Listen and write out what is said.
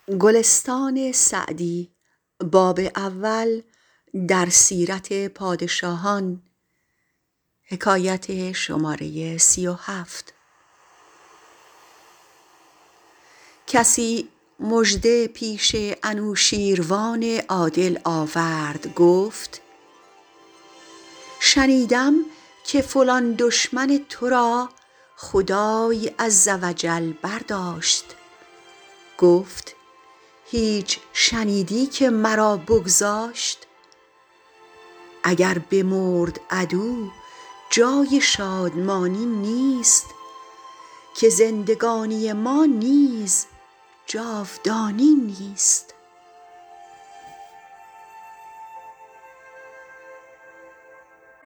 کسی مژده پیش انوشیروان عادل آورد گفت شنیدم که فلان دشمن تو را خدای عز و جل برداشت گفت هیچ شنیدی که مرا بگذاشت اگر بمرد عدو جای شادمانی نیست که زندگانی ما نیز جاودانی نیست